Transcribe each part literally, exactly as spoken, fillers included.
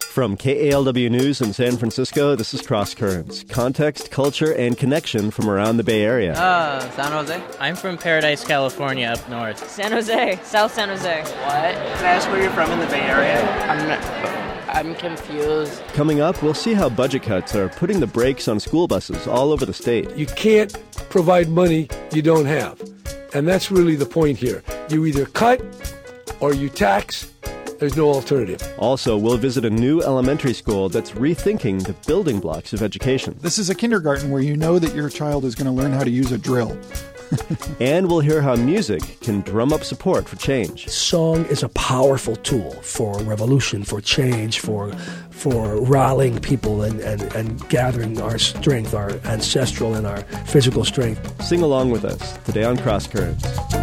From K A L W News in San Francisco, this is Cross Currents. Context, culture, and connection from around the Bay Area. Uh, San Jose. I'm from Paradise, California, up north. San Jose, South San Jose. What? Can I ask where you're from in the Bay Area? I'm not, I'm confused. Coming up, we'll see how budget cuts are putting the brakes on school buses all over the state. You can't provide money you don't have. And that's really the point here. You either cut or you tax. There's no alternative. Also, we'll visit a new elementary school that's rethinking the building blocks of education. This is a kindergarten where you know that your child is going to learn how to use a drill. And we'll hear how music can drum up support for change. Song is a powerful tool for revolution, for change, for for rallying people and, and, and gathering our strength, our ancestral and our physical strength. Sing along with us today on Cross Currents.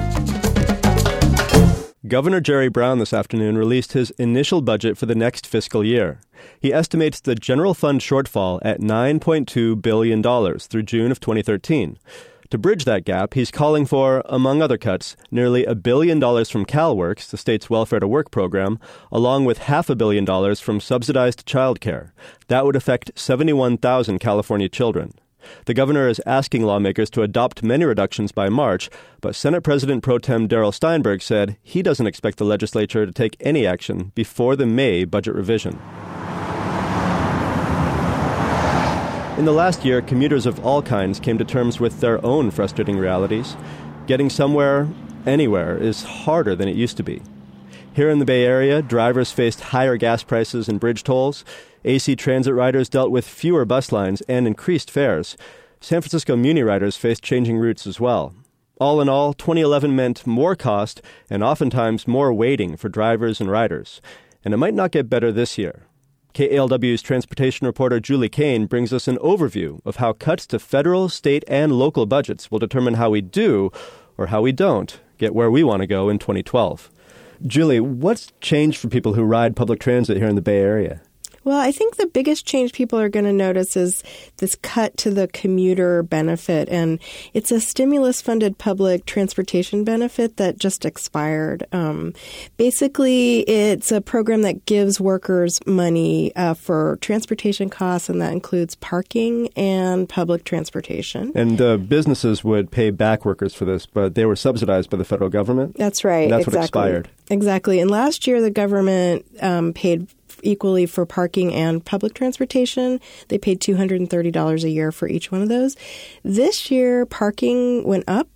Governor Jerry Brown this afternoon released his initial budget for the next fiscal year. He estimates the general fund shortfall at nine point two billion dollars through June of twenty thirteen. To bridge that gap, he's calling for, among other cuts, nearly a billion dollars from CalWORKS, the state's welfare to work program, along with half a billion dollars from subsidized childcare. That would affect seventy-one thousand California children. The governor is asking lawmakers to adopt many reductions by March, but Senate President Pro Tem Darrell Steinberg said he doesn't expect the legislature to take any action before the May budget revision. In the last year, commuters of all kinds came to terms with their own frustrating realities. Getting somewhere, anywhere, is harder than it used to be. Here in the Bay Area, drivers faced higher gas prices and bridge tolls. A C Transit riders dealt with fewer bus lines and increased fares. San Francisco Muni riders faced changing routes as well. All in all, twenty eleven meant more cost and oftentimes more waiting for drivers and riders. And it might not get better this year. K A L W's transportation reporter Julie Kane brings us an overview of how cuts to federal, state, and local budgets will determine how we do, or how we don't, get where we want to go in twenty twelve. Julie, what's changed for people who ride public transit here in the Bay Area? Well, I think the biggest change people are going to notice is this cut to the commuter benefit. And it's a stimulus-funded public transportation benefit that just expired. Um, basically, it's a program that gives workers money uh, for transportation costs, and that includes parking and public transportation. And uh, businesses would pay back workers for this, but they were subsidized by the federal government? That's right. And that's exactly. what expired. Exactly. And last year, the government um, paid equally for parking and public transportation. They paid two hundred thirty dollars a year for each one of those. This year, parking went up,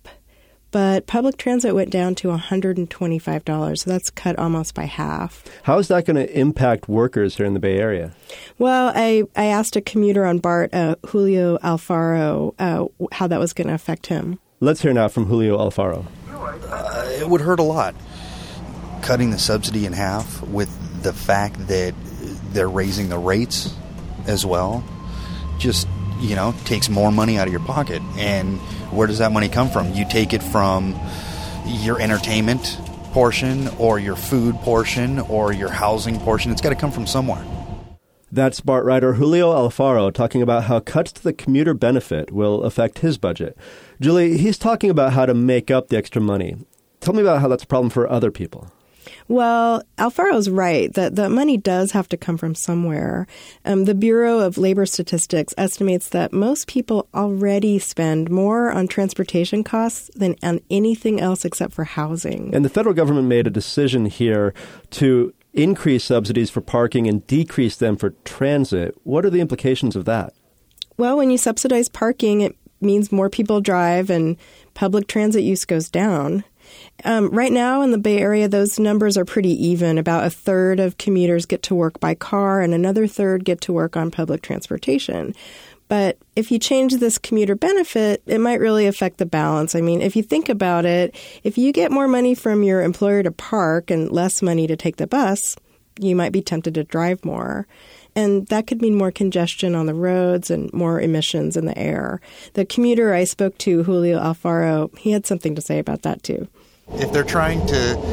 but public transit went down to one hundred twenty-five dollars. So that's cut almost by half. How is that going to impact workers here in the Bay Area? Well, I, I asked a commuter on BART, uh, Julio Alfaro, uh, how that was going to affect him. Let's hear now from Julio Alfaro. Uh, it would hurt a lot. Cutting the subsidy in half with the fact that they're raising the rates as well just, you know, takes more money out of your pocket. And where does that money come from? You take it from your entertainment portion or your food portion or your housing portion. It's got to come from somewhere. That's BART rider Julio Alfaro talking about how cuts to the commuter benefit will affect his budget. Julie, he's talking about how to make up the extra money. Tell me about how that's a problem for other people. Well, Alfaro's right that the money does have to come from somewhere. Um, the Bureau of Labor Statistics estimates that most people already spend more on transportation costs than on anything else except for housing. And the federal government made a decision here to increase subsidies for parking and decrease them for transit. What are the implications of that? Well, when you subsidize parking, it means more people drive and public transit use goes down. Um, right now in the Bay Area, those numbers are pretty even. About a third of commuters get to work by car and another third get to work on public transportation. But if you change this commuter benefit, it might really affect the balance. I mean, if you think about it, if you get more money from your employer to park and less money to take the bus, you might be tempted to drive more. And that could mean more congestion on the roads and more emissions in the air. The commuter I spoke to, Julio Alfaro, he had something to say about that too. If they're trying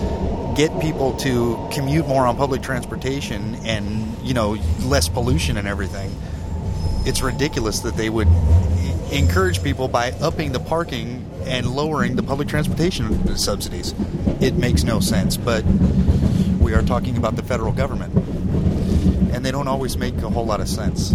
to get people to commute more on public transportation and, you know, less pollution and everything, it's ridiculous that they would encourage people by upping the parking and lowering the public transportation subsidies. It makes no sense, but we are talking about the federal government. and they don't always make a whole lot of sense.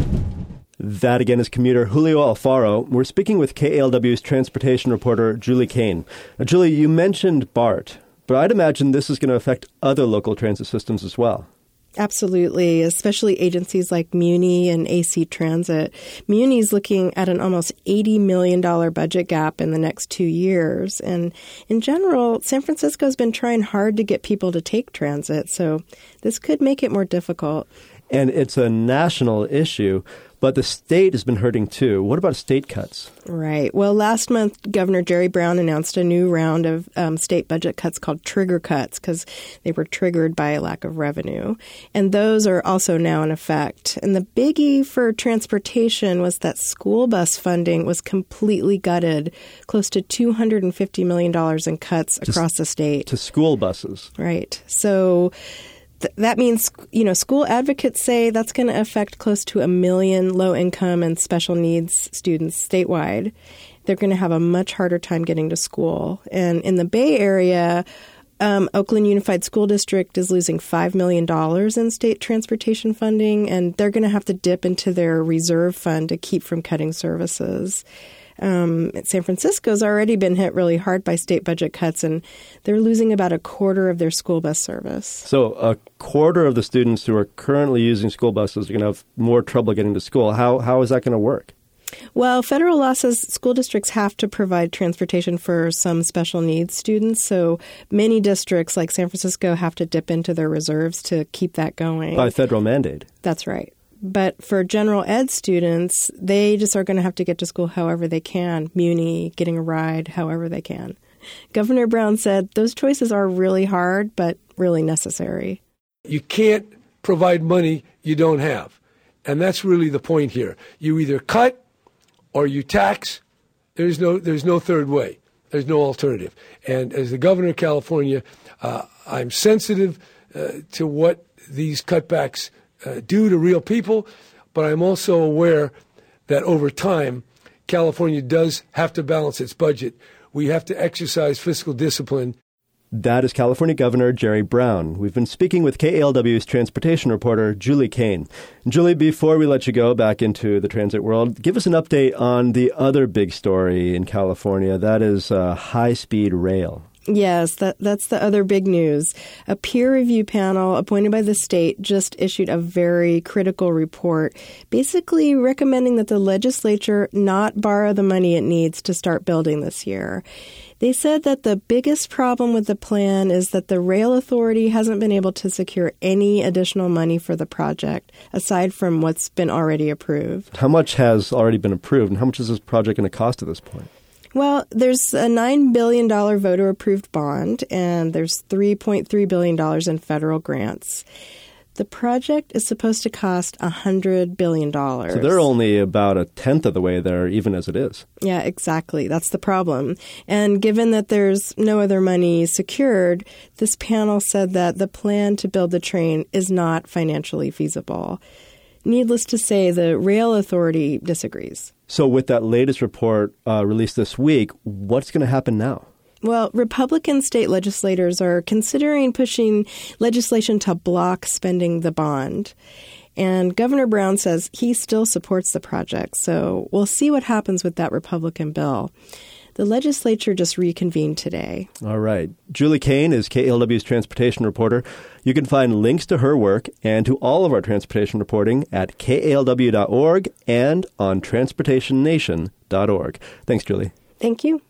That again is commuter Julio Alfaro. We're speaking with K A L W's transportation reporter Julie Kane. Now, Julie, you mentioned BART, but I'd imagine this is going to affect other local transit systems as well. Absolutely, especially agencies like Muni and A C Transit. Muni's looking at an almost eighty million dollars budget gap in the next two years. And in general, San Francisco's been trying hard to get people to take transit, so this could make it more difficult. And it's a national issue, but the state has been hurting too. What about state cuts? Right. Well, last month, Governor Jerry Brown announced a new round of um, state budget cuts called trigger cuts because they were triggered by a lack of revenue. And those are also now in effect. And the biggie for transportation was that school bus funding was completely gutted, close to two hundred fifty million dollars in cuts Just across the state. To school buses. Right. So that means, you know, school advocates say that's going to affect close to a million low-income and special needs students statewide. They're going to have a much harder time getting to school. And in the Bay Area, um, Oakland Unified School District is losing five million dollars in state transportation funding, and they're going to have to dip into their reserve fund to keep from cutting services. Um, San Francisco's already been hit really hard by state budget cuts, and they're losing about a quarter of their school bus service. So a quarter of the students who are currently using school buses are going to have more trouble getting to school. How How is that going to work? Well, federal law says school districts have to provide transportation for some special needs students. So many districts like San Francisco have to dip into their reserves to keep that going. By federal mandate. That's right. But for general ed students, they just are going to have to get to school however they can. Muni, getting a ride, however they can. Governor Brown said those choices are really hard, but really necessary. You can't provide money you don't have. And that's really the point here. You either cut or you tax. There's no, there's no third way. There's no alternative. And as the governor of California, uh, I'm sensitive uh, to what these cutbacks Uh, due to real people, but I'm also aware that over time, California does have to balance its budget. We have to exercise fiscal discipline. That is California Governor Jerry Brown. We've been speaking with K A L W's transportation reporter Julie Kane. Julie, before we let you go back into the transit world, give us an update on the other big story in California. That is uh, high-speed rail. Yes, that, that's the other big news. A peer review panel appointed by the state just issued a very critical report, basically recommending that the legislature not borrow the money it needs to start building this year. They said that the biggest problem with the plan is that the Rail Authority hasn't been able to secure any additional money for the project, aside from what's been already approved. How much has already been approved, and how much is this project going to cost at this point? Well, there's a nine billion dollars voter-approved bond, and there's three point three billion dollars in federal grants. The project is supposed to cost one hundred billion dollars. So they're only about a tenth of the way there, even as it is. Yeah, exactly. That's the problem. And given that there's no other money secured, this panel said that the plan to build the train is not financially feasible. Needless to say, the Rail Authority disagrees. So with that latest report uh, released this week, what's going to happen now? Well, Republican state legislators are considering pushing legislation to block spending the bond. And Governor Brown says he still supports the project. So we'll see what happens with that Republican bill. The legislature just reconvened today. All right. Julie Kane is K A L W's transportation reporter. You can find links to her work and to all of our transportation reporting at K A L W dot org and on transportation nation dot org. Thanks, Julie. Thank you.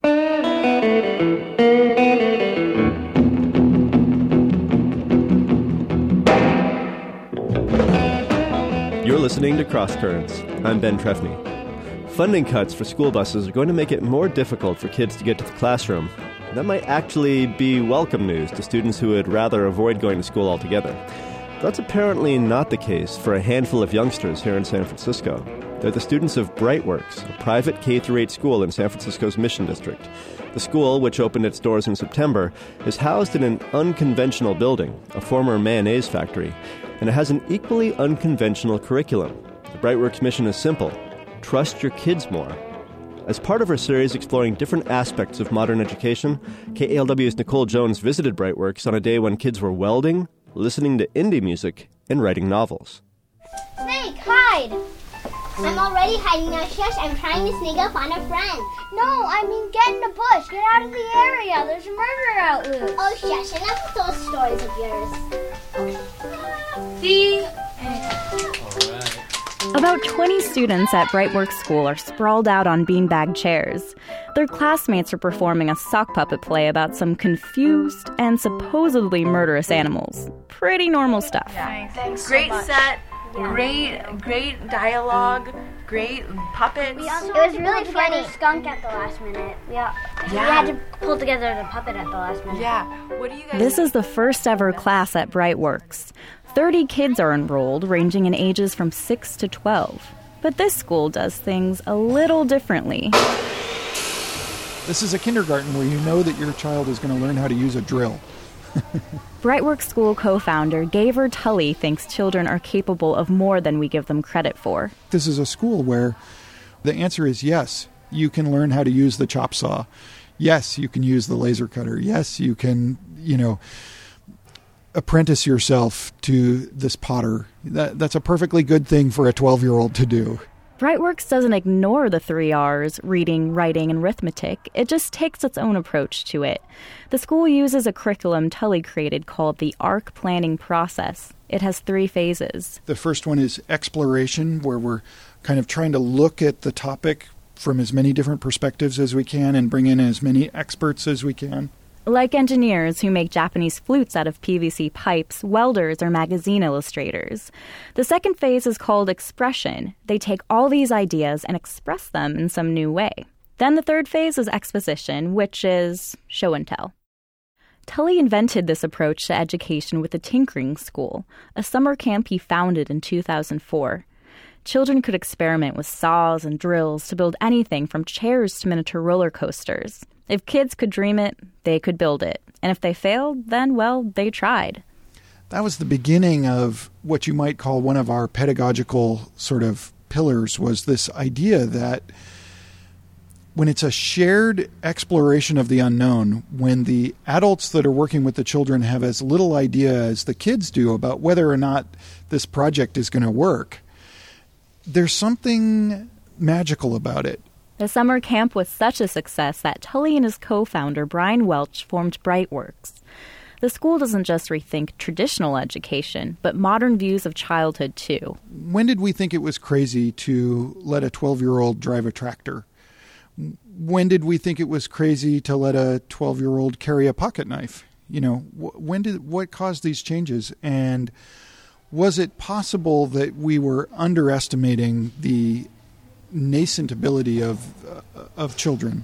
You're listening to Cross Currents. I'm Ben Trefny. Funding cuts for school buses are going to make it more difficult for kids to get to the classroom. That might actually be welcome news to students who would rather avoid going to school altogether. That's apparently not the case for a handful of youngsters here in San Francisco. They're the students of Brightworks, a private K through eight school in San Francisco's Mission District. The school, which opened its doors in September, is housed in an unconventional building, a former mayonnaise factory, and it has an equally unconventional curriculum. The Brightworks mission is simple: trust your kids more. As part of our series exploring different aspects of modern education, K A L W's Nicole Jones visited Brightworks on a day when kids were welding, listening to indie music, and writing novels. Snake, hide! I'm already hiding now. Shush, I'm trying to sneak up on a friend. No, I mean get in the bush. Get out of the area. There's a murderer out loose. Oh, shush, enough with those stories of yours. The About twenty students at Brightworks School are sprawled out on beanbag chairs. Their classmates are performing a sock puppet play about some confused and supposedly murderous animals. Pretty normal stuff. Yeah, thanks. Great so set, yeah. great, great dialogue, great puppets. We also it was really funny. funny. Skunk at the last minute. Yeah. yeah. We had to pull together the puppet at the last minute. Yeah. What do you guys? This is the first ever class at Brightworks. thirty kids are enrolled, ranging in ages from six to twelve. But this school does things a little differently. This is a kindergarten where you know that your child is going to learn how to use a drill. Brightworks School co-founder Gaver Tully thinks children are capable of more than we give them credit for. This is a school where the answer is yes, you can learn how to use the chop saw. Yes, you can use the laser cutter. Yes, you can, you know, apprentice yourself to this potter. That, that's a perfectly good thing for a twelve-year-old to do. Brightworks doesn't ignore the three R's, reading, writing, and arithmetic. It just takes its own approach to it. The school uses a curriculum Tully created called the ARC planning process. It has three phases. The first one is exploration, where we're kind of trying to look at the topic from as many different perspectives as we can and bring in as many experts as we can. Like engineers who make Japanese flutes out of P V C pipes, welders, or magazine illustrators. The second phase is called expression. They take all these ideas and express them in some new way. Then the third phase is exposition, which is show and tell. Tully invented this approach to education with the Tinkering School, a summer camp he founded in two thousand four. Children could experiment with saws and drills to build anything from chairs to miniature roller coasters. If kids could dream it, they could build it. And if they failed, then, well, they tried. That was the beginning of what you might call one of our pedagogical sort of pillars, was this idea that when it's a shared exploration of the unknown, when the adults that are working with the children have as little idea as the kids do about whether or not this project is going to work, there's something magical about it. The summer camp was such a success that Tully and his co-founder, Brian Welch, formed Brightworks. The school doesn't just rethink traditional education, but modern views of childhood, too. When did we think it was crazy to let a twelve-year-old drive a tractor? When did we think it was crazy to let a twelve-year-old carry a pocket knife? You know, when did what caused these changes? And was it possible that we were underestimating the nascent ability of uh, of children?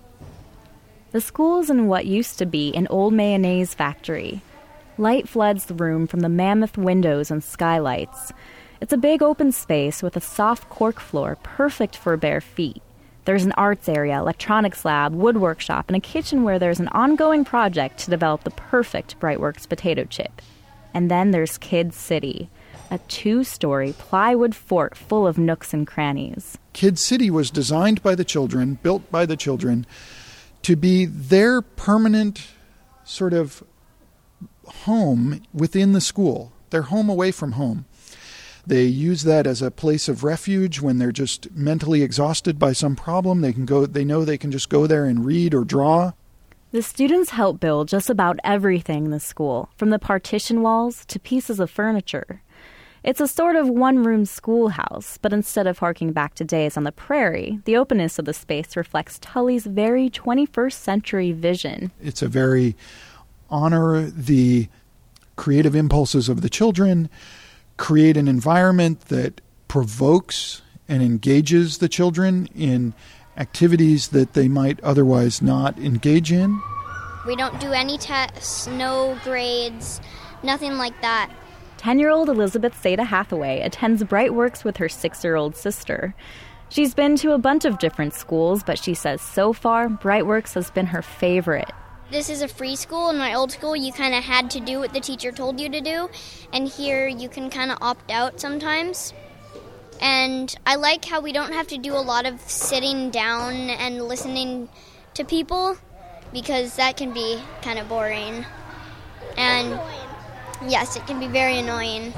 The school is in what used to be an old mayonnaise factory. Light floods the room from the mammoth windows and skylights. It's a big open space with a soft cork floor, perfect for bare feet. There's an arts area, electronics lab, wood workshop, and a kitchen where there's an ongoing project to develop the perfect Brightworks potato chip. And then there's Kid City, a two-story plywood fort full of nooks and crannies. Kid City was designed by the children, built by the children, to be their permanent sort of home within the school, their home away from home. They use that as a place of refuge when they're just mentally exhausted by some problem. They can go. They know they can just go there and read or draw. The students help build just about everything in the school, from the partition walls to pieces of furniture. It's a sort of one-room schoolhouse, but instead of harking back to days on the prairie, the openness of the space reflects Tully's very twenty-first century vision. It's a very honor the creative impulses of the children, create an environment that provokes and engages the children in activities that they might otherwise not engage in. We don't do any tests, no grades, nothing like that. Ten-year-old Elizabeth Seda Hathaway attends Brightworks with her six-year-old sister. She's been to a bunch of different schools, but she says so far, Brightworks has been her favorite. This is a free school. In my old school, you kind of had to do what the teacher told you to do, and here you can kind of opt out sometimes. And I like how we don't have to do a lot of sitting down and listening to people, because that can be kind of boring. And yes, it can be very annoying.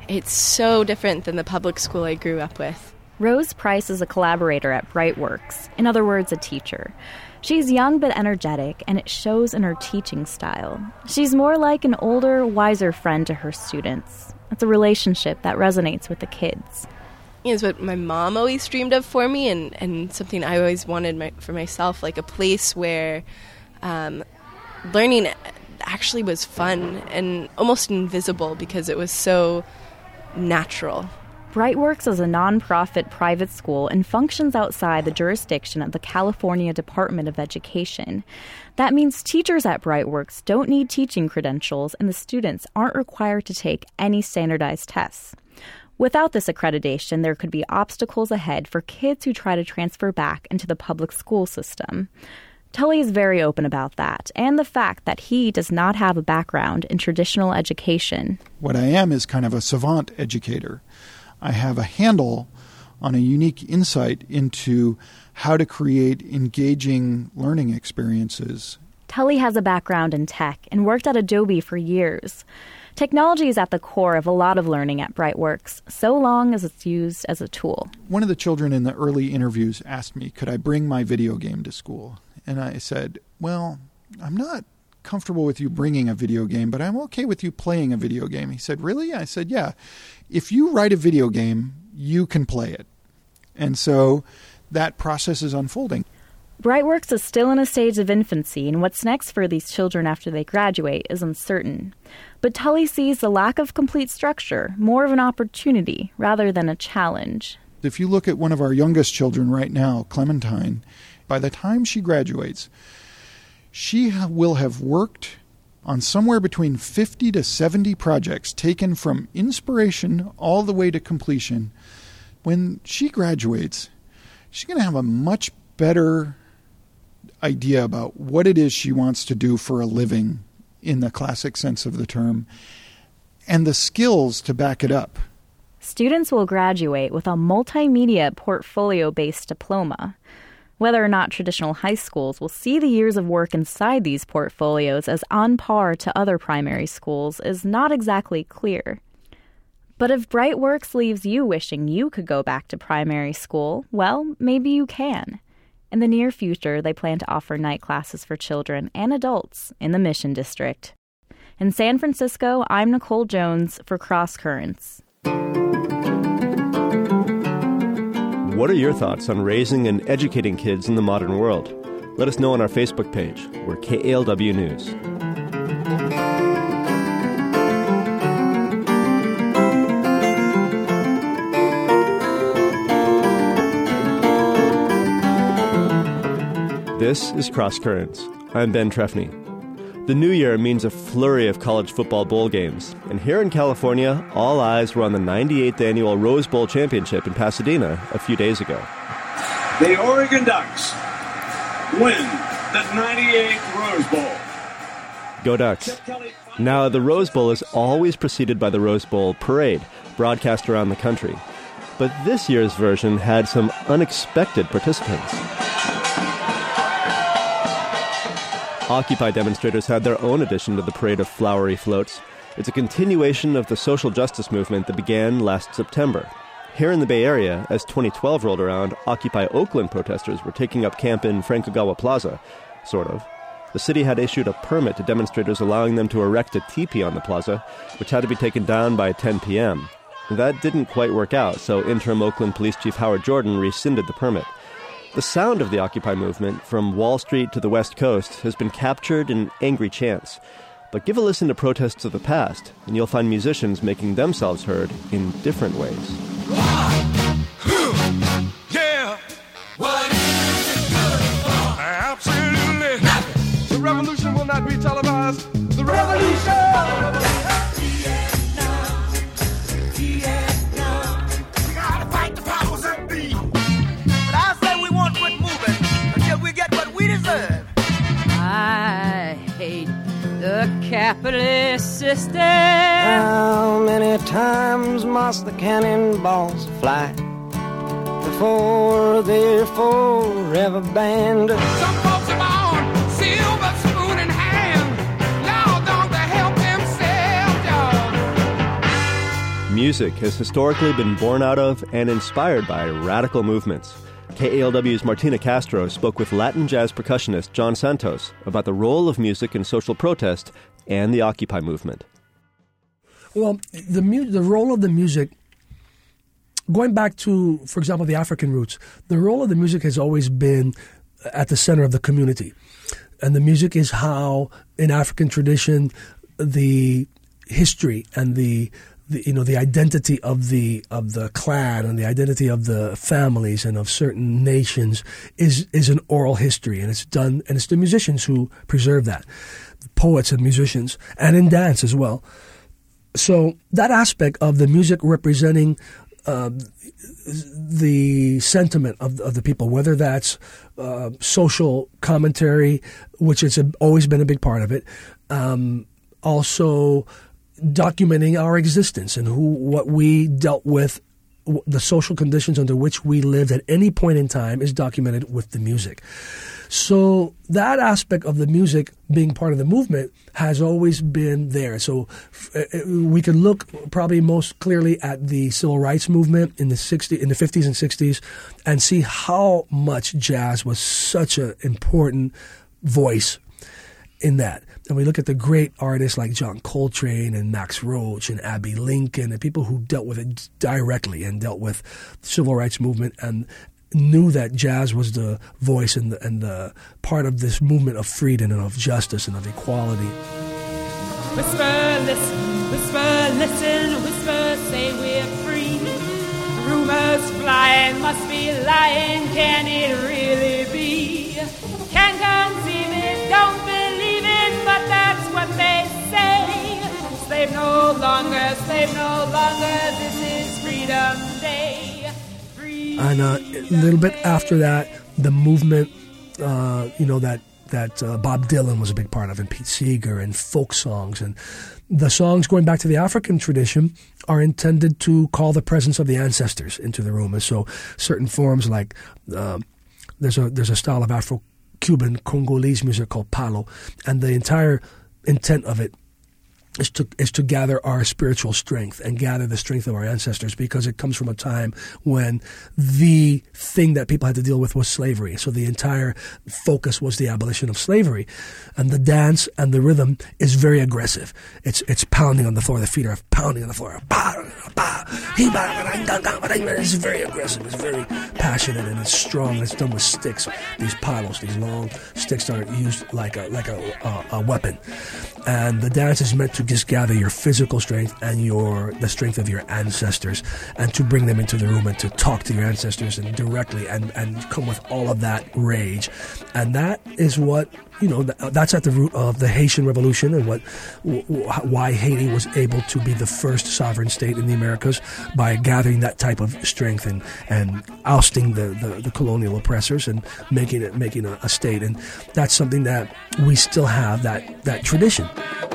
It's so different than the public school I grew up with. Rose Price is a collaborator at Brightworks, in other words, a teacher. She's young but energetic, and it shows in her teaching style. She's more like an older, wiser friend to her students. It's a relationship that resonates with the kids. It's what my mom always dreamed of for me, and, and something I always wanted my, for myself, like a place where um, learning actually was fun and almost invisible because it was so natural. Brightworks is a nonprofit private school and functions outside the jurisdiction of the California Department of Education. That means teachers at Brightworks don't need teaching credentials, and the students aren't required to take any standardized tests. Without this accreditation, there could be obstacles ahead for kids who try to transfer back into the public school system. Tully is very open about that, and the fact that he does not have a background in traditional education. What I am is kind of a savant educator. I have a handle on a unique insight into how to create engaging learning experiences. Tully has a background in tech and worked at Adobe for years. Technology is at the core of a lot of learning at Brightworks, so long as it's used as a tool. One of the children in the early interviews asked me, could I bring my video game to school? And I said, well, I'm not comfortable with you bringing a video game, but I'm okay with you playing a video game. He said, really? I said, yeah. If you write a video game, you can play it. And so that process is unfolding. Brightworks is still in a stage of infancy, and what's next for these children after they graduate is uncertain. But Tully sees the lack of complete structure more of an opportunity rather than a challenge. If you look at one of our youngest children right now, Clementine, by the time she graduates, she will have worked on somewhere between fifty to seventy projects taken from inspiration all the way to completion. When she graduates, she's going to have a much better idea about what it is she wants to do for a living in the classic sense of the term, and the skills to back it up. Students will graduate with a multimedia portfolio-based diploma. Whether or not traditional high schools will see the years of work inside these portfolios as on par to other primary schools is not exactly clear. But if Brightworks leaves you wishing you could go back to primary school, well, maybe you can. In the near future, they plan to offer night classes for children and adults in the Mission District. In San Francisco, I'm Nicole Jones for Cross Currents. What are your thoughts on raising and educating kids in the modern world? Let us know on our Facebook page. We're K A L W News. This is Cross Currents. I'm Ben Trefny. The new year means a flurry of college football bowl games, and here in California, all eyes were on the ninety-eighth annual Rose Bowl Championship in Pasadena a few days ago. The Oregon Ducks win the ninety-eighth Rose Bowl. Go Ducks. Now, the Rose Bowl is always preceded by the Rose Bowl Parade, broadcast around the country. But this year's version had some unexpected participants. Occupy demonstrators had their own edition of the parade of flowery floats. It's a continuation of the social justice movement that began last September. Here in the Bay Area, as twenty twelve rolled around, Occupy Oakland protesters were taking up camp in Francogawa Plaza, sort of. The city had issued a permit to demonstrators allowing them to erect a teepee on the plaza, which had to be taken down by ten p.m. That didn't quite work out, so interim Oakland Police Chief Howard Jordan rescinded the permit. The sound of the Occupy movement, from Wall Street to the West Coast, has been captured in angry chants. But give a listen to protests of the past, and you'll find musicians making themselves heard in different ways. Yeah! What is it good for? Absolutely nothing. The revolution will not be televised. The revolution! I hate the capitalist system. How many times must the cannonballs fly before they're forever banned? Some folks are born silver spoon in hand. Lord, don't they help themselves, y'all? music has historically been born out of and inspired by radical movements. K A L W's Martina Castro spoke with Latin jazz percussionist John Santos about the role of music in social protest and the Occupy movement. Well, the mu- the role of the music, going back to, for example, the African roots, the role of the music has always been at the center of the community. And the music is how, in African tradition, the history and the, the you know the identity of the of the clan and the identity of the families and of certain nations is is an oral history, and it's done, and it's the musicians who preserve that, the poets and musicians, and in dance as well. So that aspect of the music representing uh, the sentiment of, of the people, whether that's uh, social commentary, which has always been a big part of it, um, also documenting our existence and who, what we dealt with, the social conditions under which we lived at any point in time is documented with the music. So that aspect of the music being part of the movement has always been there. So uh, we can look probably most clearly at the civil rights movement in the sixties, in the fifties and sixties, and see how much jazz was such an important voice in that. And we look at the great artists like John Coltrane and Max Roach and Abbey Lincoln and people who dealt with it directly and dealt with the civil rights movement and knew that jazz was the voice and the, and the part of this movement of freedom and of justice and of equality. Whisper, listen, whisper, listen, whisper, say we're free. Rumors flying, must be lying, can it really be? Can't conceive it, don't believe it, but that's what they say. Slave no longer, slave no longer, this is Freedom Day. Freedom And uh, a little bit after that, the movement, uh, you know, that that uh, Bob Dylan was a big part of, and Pete Seeger, and folk songs. And the songs, going back to the African tradition, are intended to call the presence of the ancestors into the room. And so certain forms like, uh, there's a there's a style of Afro-Cuban Congolese music called palo, and the entire intent of it is to is to gather our spiritual strength and gather the strength of our ancestors, because it comes from a time when the thing that people had to deal with was slavery. So the entire focus was the abolition of slavery. And the dance and the rhythm is very aggressive. It's it's pounding on the floor. The feet are pounding on the floor. It's very aggressive. It's very passionate, and it's strong. It's done with sticks. These palos, these long sticks, are used like a like a, a, a weapon. And the dance is meant to just gather your physical strength and your the strength of your ancestors, and to bring them into the room and to talk to your ancestors and directly and, and come with all of that rage. And that is what, you know, that's at the root of the Haitian Revolution, and what why Haiti was able to be the first sovereign state in the Americas, by gathering that type of strength and, and ousting the, the, the colonial oppressors and making it making a, a state. And that's something that we still have, that, that tradition.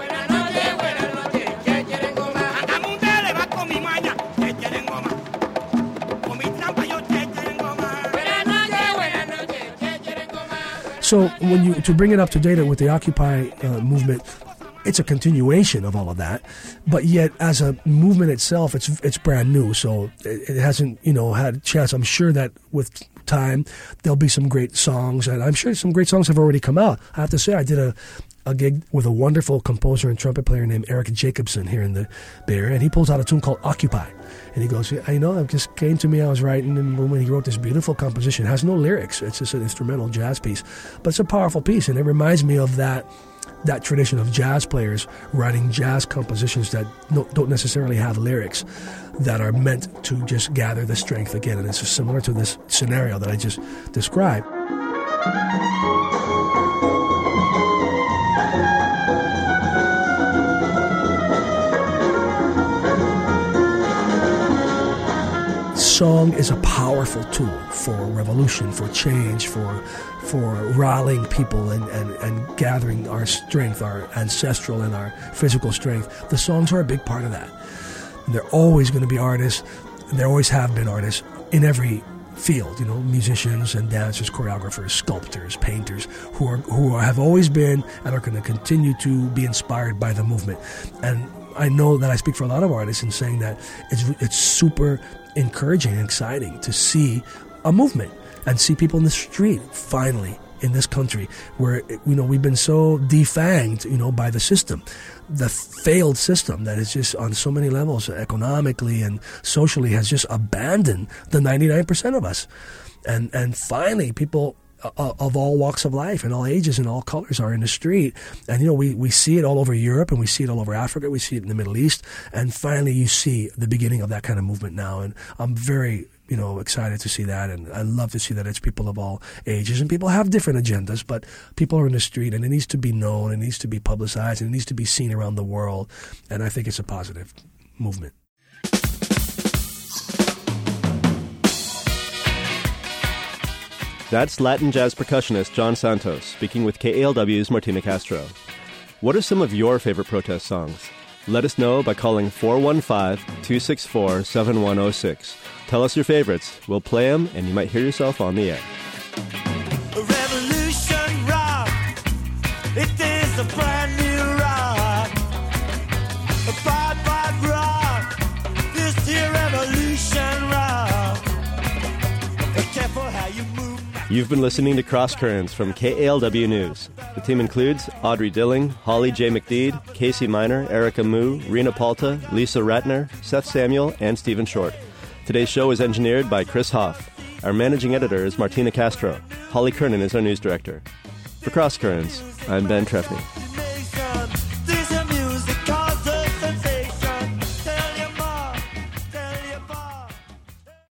So when you to bring it up to date with the Occupy uh, movement, it's a continuation of all of that, but yet as a movement itself, it's it's brand new. So it, it hasn't you know had a chance. I'm sure that with time there'll be some great songs, and I'm sure some great songs have already come out. I have to say, I did a a gig with a wonderful composer and trumpet player named Eric Jacobson here in the Bay Area, and he pulls out a tune called Occupy. And he goes, I know, it just came to me, I was writing, and when he wrote this beautiful composition, it has no lyrics, it's just an instrumental jazz piece, but it's a powerful piece, and it reminds me of that that tradition of jazz players writing jazz compositions that no, don't necessarily have lyrics, that are meant to just gather the strength again. And it's similar to this scenario that I just described. Song is a powerful tool for revolution, for change, for for rallying people and, and, and gathering our strength, our ancestral and our physical strength. The songs are a big part of that. And they're always going to be artists, and there always have been artists in every field, you know, musicians and dancers, choreographers, sculptors, painters, who are who have always been and are going to continue to be inspired by the movement. And I know that I speak for a lot of artists in saying that it's it's super encouraging and exciting to see a movement and see people in the street finally in this country where, you know, we've been so defanged, you know, by the system, the failed system that is just on so many levels, economically and socially, has just abandoned the ninety-nine percent of us. And and finally, people uh, of all walks of life and all ages and all colors are in the street. And, you know, we, we see it all over Europe and we see it all over Africa. We see it in the Middle East. And finally, you see the beginning of that kind of movement now. And I'm very, you know, excited to see that. And I love to see that it's people of all ages. And people have different agendas, but people are in the street and it needs to be known, it needs to be publicized, and it needs to be seen around the world. And I think it's a positive movement. That's Latin jazz percussionist John Santos speaking with K A L W's Martina Castro. What are some of your favorite protest songs? Let us know by calling four one five, two six four, seven one zero six. Tell us your favorites. We'll play them, and you might hear yourself on the air. A revolution rock. It is a brand new rock. A five five rock. This here revolution rock. Be careful how you move. You've been listening to Cross Currents from K A L W News. The team includes Audrey Dilling, Holly J. McDeed, Casey Miner, Erica Moo, Rena Palta, Lisa Ratner, Seth Samuel, and Stephen Short. Today's show is engineered by Chris Hoff. Our managing editor is Martina Castro. Holly Kernan is our news director. For Cross Currents, I'm Ben Trefny.